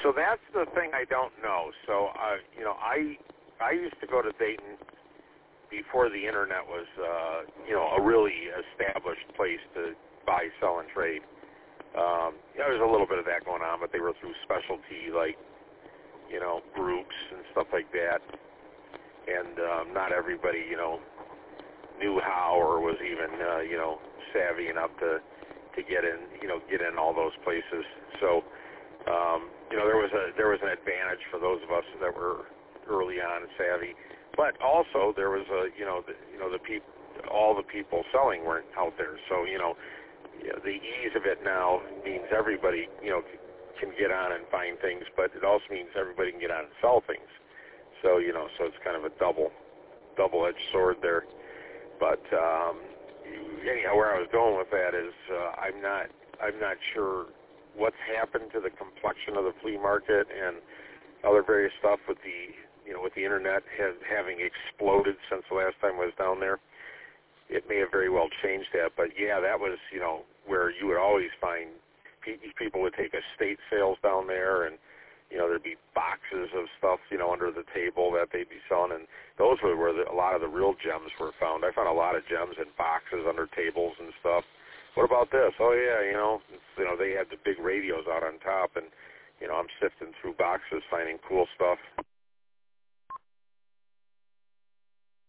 So that's the thing I don't know. So, I used to go to Dayton before the internet was, a really established place to buy, sell, and trade. There was a little bit of that going on, but they were through specialty, like, groups and stuff like that. And not everybody, knew how or was even, savvy enough to get in all those places. So, there was an advantage for those of us that were early on and savvy. But also there was all the people selling weren't out there. So, the ease of it now means everybody, can get on and find things, but it also means everybody can get on and sell things. So, so it's kind of a double-edged sword there. But anyhow, where I was going with that is I'm not sure what's happened to the complexion of the flea market and other various stuff with the internet having exploded since the last time I was down there. It may have very well changed that, but yeah, that was where you would always find people would take estate sales down there, and there'd be boxes of stuff under the table that they'd be selling, and those were where a lot of the real gems were found. I found a lot of gems in boxes under tables and stuff. What about this? Oh yeah, they had the big radios out on top, and I'm sifting through boxes finding cool stuff.